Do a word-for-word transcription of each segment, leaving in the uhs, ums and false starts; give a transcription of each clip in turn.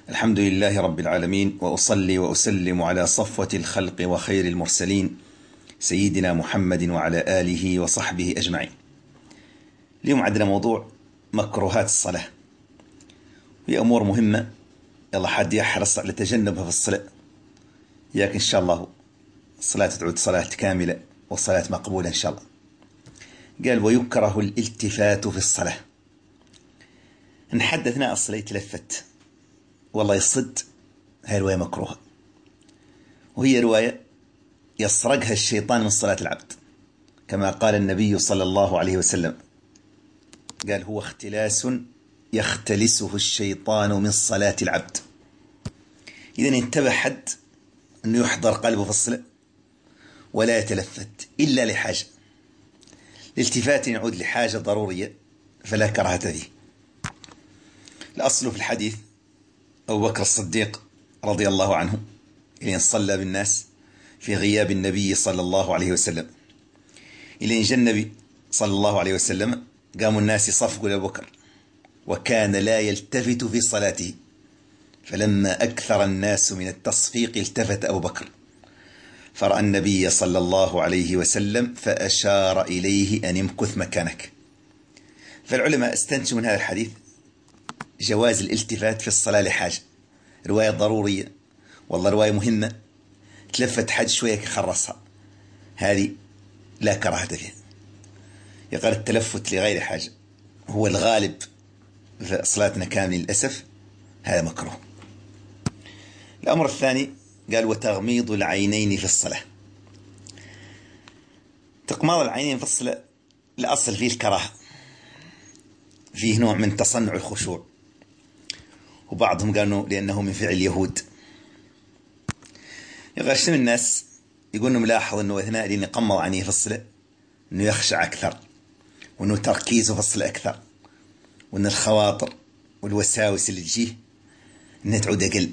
الحمد لله رب العالمين، وأصلي وأسلم على صفوة الخلق وخير المرسلين سيدنا محمد وعلى آله وصحبه أجمعين. اليوم عندنا موضوع مكروهات الصلاة، هي أمور مهمة. يلا حد يحرص على تجنبها في الصلاة، ياك إن شاء الله الصلاة تعود صلاة كاملة والصلاة مقبولة إن شاء الله. قال: ويكره الالتفات في الصلاة. إن حد أثناء الصلاة يتلفت والله يصد، هاي رواية مكروهة، وهي رواية يسرقها الشيطان من صلاة العبد، كما قال النبي صلى الله عليه وسلم، قال: هو اختلاس يختلسه الشيطان من صلاة العبد. إذن انتبه حد أنه يحضر قلبه في الصلاة ولا يتلفت إلا لحاجة. الالتفات يعود لحاجة ضرورية فلا كراهة فيه. الأصل في الحديث أبو بكر الصديق رضي الله عنه إلى أن صلى بالناس في غياب النبي صلى الله عليه وسلم، إلى أن جاء النبي صلى الله عليه وسلم قاموا الناس يصفقوا لأبو بكر، وكان لا يلتفت في صلاته، فلما أكثر الناس من التصفيق التفت أبو بكر فرأى النبي صلى الله عليه وسلم فأشار إليه أن امكث مكانك. فالعلماء استنتجوا من هذا الحديث جواز الالتفات في الصلاة لحاجة، رواية ضرورية والله رواية مهمة، تلفت حد شوية يخرصها، هذه لا كراهة فيها. يقال التلفت لغير حاجة هو الغالب في صلاتنا كامل للأسف، هذا مكروه. الأمر الثاني قال: وتغميض العينين في الصلاة. تغماض العينين في الصلاة الأصل فيه الكراهة، فيه نوع من تصنع الخشوع، وبعضهم قالوا لأنه من فعل اليهود. يغشم الناس يقول إنه ملاحظ أنه أثناء أن يقمض عينيه في الصلاة أنه يخشع أكثر، وأنه تركيزه في الصلاة أكثر، وأن الخواطر والوساوس اللي تجيه أنها تعود أقل.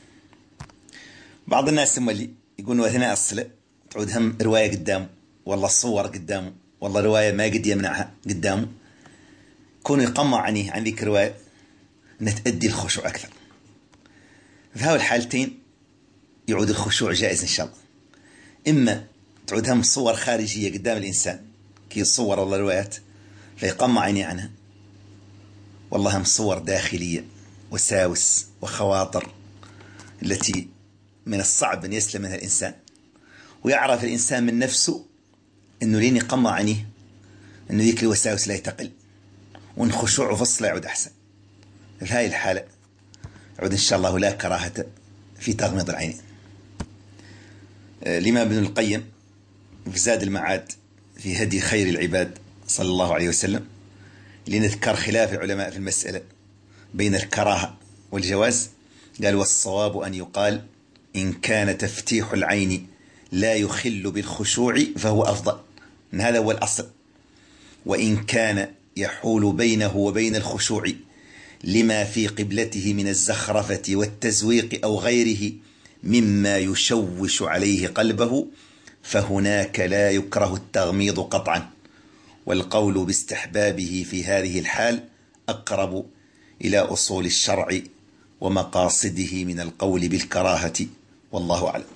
بعض الناس هم اللي يقولوا أثناء الصلاة تعود هم رواية قدامه، والله الصور قدامه، والله رواية ما قد يمنعها قدامه، كونه يقمع عينيه عن ذيك الرواية أنها تؤدي الخشوع أكثر. في هؤلاء الحالتين يعود الخشوع جائز إن شاء الله. إما تعود هم صور خارجية قدام الإنسان كي صور والله روايات فيقمع عينيه عنها، والله هم صور داخلية وساوس وخواطر التي من الصعب أن يسلم منها الإنسان، ويعرف الإنسان من نفسه أنه لين يقمع عينيه أنه ذيك الوساوس لا يتقل، وأن خشوعه في الصلاة يعود أحسن. في هذه الحالة يعود إن شاء الله لا كراهة في تغميض العينين. الإمام ابن القيم في زاد المعاد في هدي خير العباد صلى الله عليه وسلم لنذكر خلاف العلماء في المسألة بين الكراهة والجواز، قال: والصواب أن يقال إن كان تفتيح العين لا يخل بالخشوع فهو أفضل، إن هذا هو الأصل، وإن كان يحول بينه وبين الخشوع لما في قبلته من الزخرفة والتزويق أو غيره مما يشوش عليه قلبه فهناك لا يكره التغميض قطعا، والقول باستحبابه في هذه الحال أقرب إلى أصول الشرع ومقاصده من القول بالكراهة، والله أعلم.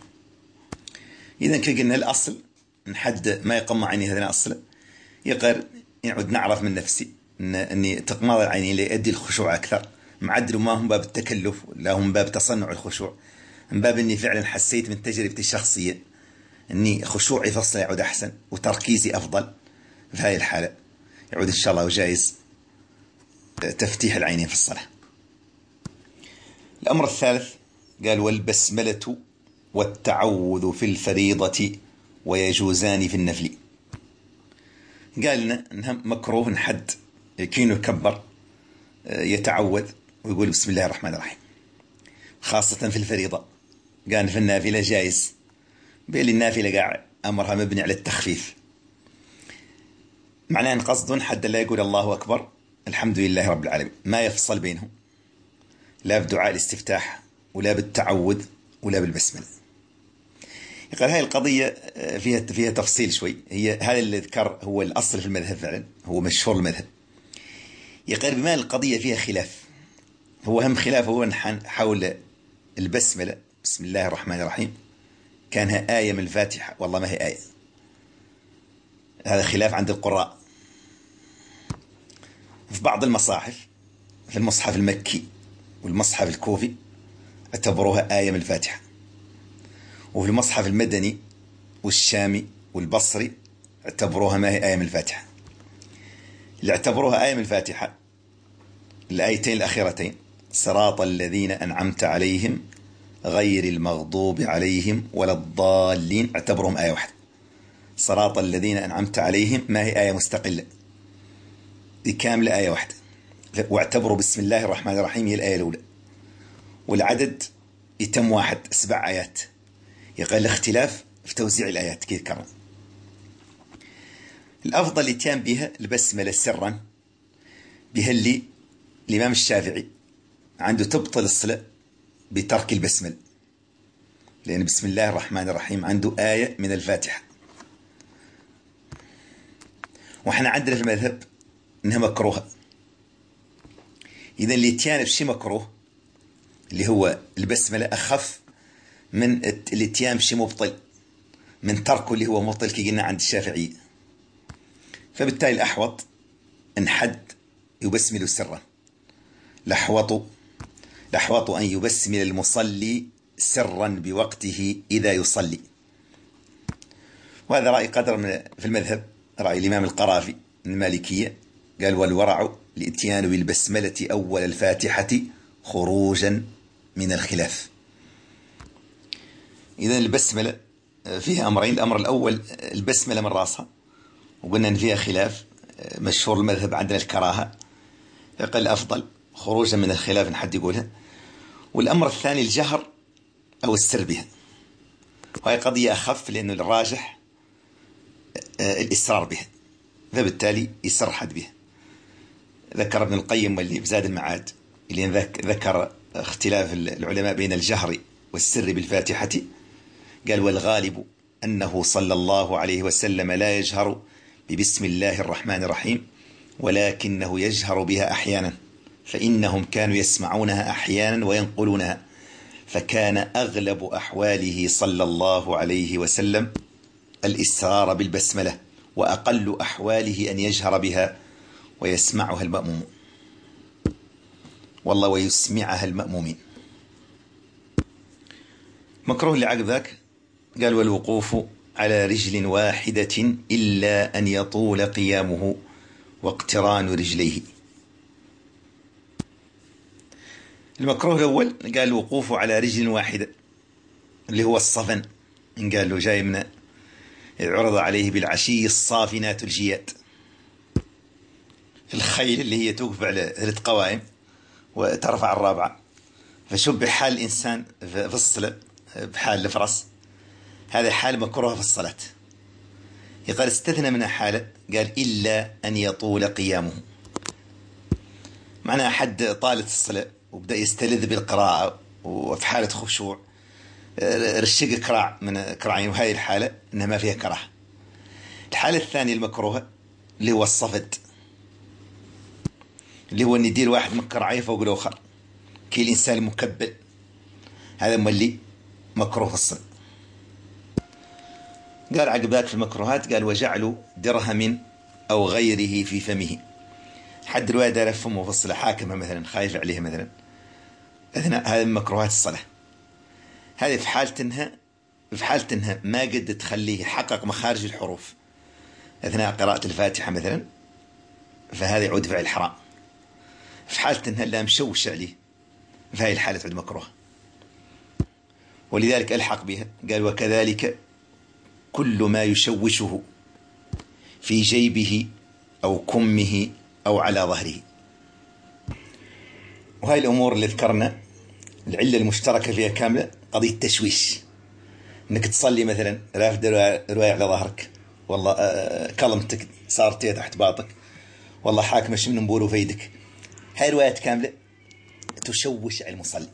إذن كقلنا الأصل نحد ما يقمع عيني هذا الأصل، يقر يعود نعرف من نفسي أن أني تقمض العينين اللي يؤدي الخشوع أكثر، معدل ما هم باب التكلف لا هم باب تصنع الخشوع، من باب أني فعلا حسيت من تجربتي الشخصية أني خشوعي في الصلاة يعود أحسن وتركيزي أفضل. في هذه الحالة يعود إن شاء الله جائز تفتيح العينين في الصلاة. الأمر الثالث قال: والبسملة والتعوذ في الفريضة ويجوزان في النفل. قال لنا أنها مكروه حد كينو يكبر يتعوذ ويقول بسم الله الرحمن الرحيم، خاصة في الفريضة. قال في النافلة جائز، بيل النافلة قاع أمرها مبني على التخفيف، معناه أن قصد حد لا يقول الله أكبر الحمد لله رب العالمين، ما يفصل بينهم لا بدعاء الاستفتاح ولا بالتعوذ ولا بالبسملة. يقال هاي القضية فيها فيها تفصيل شوي، هي هذا اللي ذكر هو الأصل في المذهب، فعلا هو مشهور المذهب. يقال بما القضية فيها خلاف، هو هم خلاف هو حول البسملة بسم الله الرحمن الرحيم، كانها آية من الفاتحة والله ما هي آية. هذا خلاف عند القراء. في بعض المصاحف، في المصحف المكي والمصحف الكوفي اعتبروها آية من الفاتحة، وفي المصحف المدني والشامي والبصري اعتبروها ما هي آية من الفاتحة. اللي اعتبروها آية من الفاتحة الآيتين الأخيرتين، صراط الذين أنعمت عليهم غير المغضوب عليهم ولا الضالين، اعتبرهم آية واحدة. صراط الذين أنعمت عليهم ما هي آية مستقلة، دي كاملة آية واحدة. واعتبروا بسم الله الرحمن الرحيم هي الآية الأولى، والعدد يتم واحد، سبع آيات. يقال الاختلاف في توزيع الآيات كيف كرم. الأفضل يتيان بها البسملة سرا، بها اللي الإمام الشافعي عنده تبطل الصلاة بترك البسملة، لأن بسم الله الرحمن الرحيم عنده آية من الفاتحة. وإحنا عندنا في المذهب إنها مكروهة. إذا اللي يتيان بشي مكروه اللي هو البسملة أخف من الاتيان بشي مبطل من تركه اللي هو مبطل كي قلنا عند الشافعية. فبالتالي الأحوط أن حد يبسمل سرا. الأحوط الأحوط أن يبسمل المصلي سرا بوقته إذا يصلي. وهذا رأي قدر من في المذهب، رأي الإمام القرافي من المالكية، قال والورع الاتيان بالبسملة أول الفاتحة خروجا من الخلاف. إذن البسملة فيها أمرين. الأمر الأول البسملة من راسها، وقلنا أن فيها خلاف مشهور المذهب عندنا الكراهة، يقل أفضل خروجا من الخلاف إن حد يقولها. والأمر الثاني الجهر أو السر بها، وهي قضية أخف لأنه الراجح الإسرار بها، فبالتالي يسر حد بها. ذكر ابن القيم واللي بزاد المعاد اللي ذكر اختلاف العلماء بين الجهر والسر بالفاتحة، قال والغالب أنه صلى الله عليه وسلم لا يجهر ببسم الله الرحمن الرحيم، ولكنه يجهر بها أحيانا، فإنهم كانوا يسمعونها أحيانا وينقلونها، فكان أغلب أحواله صلى الله عليه وسلم الإسرار بالبسملة، وأقل أحواله أن يجهر بها ويسمعها المأموم والله ويسمعها المأمومين. مكروه اللي عقب ذاك قال والوقوف على رجل واحدة إلا أن يطول قيامه واقتران رجليه. المكروه الأول قال الوقوف على رجل واحدة اللي هو الصفن، إن قال له جاي من عرض عليه بالعشي الصافنات الجياد، الخيل اللي هي توقف على ثلاث قوائم وترفع الرابعة، فشبه حال الإنسان في الصلاة بحال الفرس، هذا حال مكروه في الصلاة. يقال استثنى منها حالة، قال إلا أن يطول قيامه، معناها حد طالت الصلاة وبدأ يستلذ بالقراءة وفي حالة خشوع رشق كراع من كراعين، وهذه الحالة إنها ما فيها كراهة. الحالة الثانية المكروهة اللي هو الصفد، اللي هو أن يدير واحد من كراعيه فوق الآخر كي الإنسان المكبل، هذا مولي مكروه في الصلاة. قال عقبات في المكروهات قال وجعلوا درهم أو غيره في فمه، حد رواية دار فمه في الصلاة، حاكمة مثلا خايف عليها مثلا، هذا من مكروهات الصلاة. هذه في حالة إنها في حالة إنها ما قد تخليه يحقق مخارج الحروف أثناء قراءة الفاتحة مثلا، فهذا يعود فعل حرام. في حالة إنها لا مشوش عليه، فهي الحالة تعود مكروه، ولذلك ألحق بها قال وكذلك كل ما يشوشه في جيبه أو كمه أو على ظهره. وهاي الأمور اللي ذكرنا العلة المشتركة فيها كاملة قضية التشويش، إنك تصلي مثلا رافد رواية على ظهرك، والله كلمتك صارت تحت باطك، والله حاكمش من نبوله في يدك، هاي روايات كاملة تشوش على المصلي.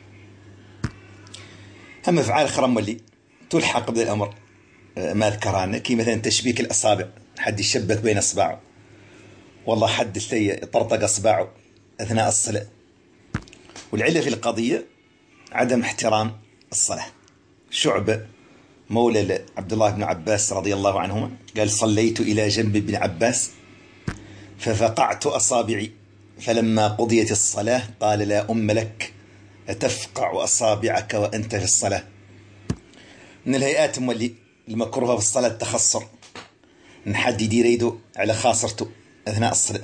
أما أفعال خرم اللي تلحق بالأمر ما ذكرنا، كي مثلا تشبيك الأصابع، حد يشبك بين أصبعه، والله حد يطرطق أصبعه أثناء الصلاة، والعلة في القضية عدم احترام الصلاة. شعبة مولى عبد الله بن عباس رضي الله عنهما قال: صليت إلى جنب ابن عباس ففقعت أصابعي، فلما قضيت الصلاة قال: لا أم لك، أتفقع أصابعك وأنت في الصلاة. من الهيئات اللي المكروهة في الصلاة التخصر، إن حد يدير يده على خاصرته أثناء الصلاة.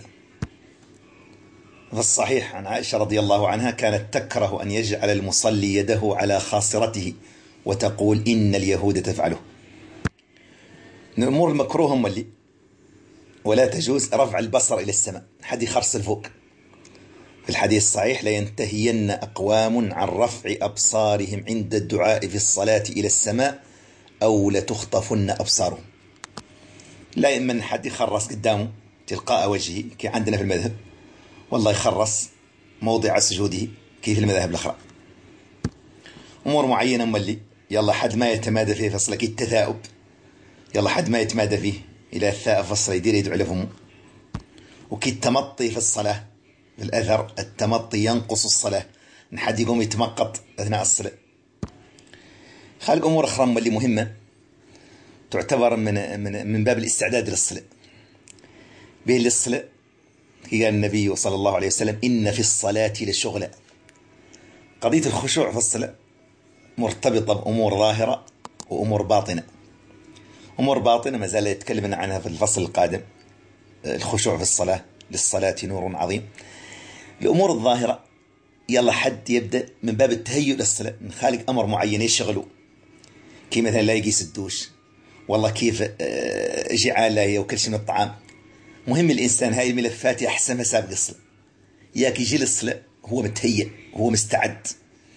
في الصحيح عن عائشة رضي الله عنها كانت تكره أن يجعل المصلي يده على خاصرته وتقول: إن اليهود تفعله. من الأمور المكروهة هم اللي ولا تجوز رفع البصر إلى السماء، حد يخرص الفوق. في الحديث الصحيح: لا ينتهين أقوام عن رفع أبصارهم عند الدعاء في الصلاة إلى السماء أو لتخطفن أبصارهم. لا يمن حد يخرص قدامه تلقاء وجهه كي عندنا في المذهب، والله يخرص موضع سجوده كيف المذاهب الأخرى. أمور معينة مولي يلا حد ما يتمادى فيه فصل كي التثاؤب، يلا حد ما يتمادى فيه إلى الثاء فصل يدير يدعو على فمه. وكي التمطي في الصلاة بالأثر، التمطي ينقص الصلاة، إن حد يقوم يتمقط أثناء الصلاة. خالق أمور أخرى مولي مهمة تعتبر من من من باب الاستعداد للصلاة. به للصلاة قال النبي صلى الله عليه وسلم: إن في الصلاة لشغلا. قضية الخشوع في الصلاة مرتبطة بأمور ظاهرة وأمور باطنة. أمور باطنة ما زال يتكلمنا عنها في الفصل القادم، الخشوع في الصلاة، للصلاة نور عظيم. الأمور الظاهرة يلا حد يبدأ من باب التهيؤ للصلاة، من خالق أمر معين يشغله، كي مثلا لا يقيس الدوش، والله كيف جعال لا وكل شيء من الطعام. مهم الإنسان هاي الملفات يحسمها سابق الصلاة، ياك يجي للصلاة هو متهيئ، هو مستعد.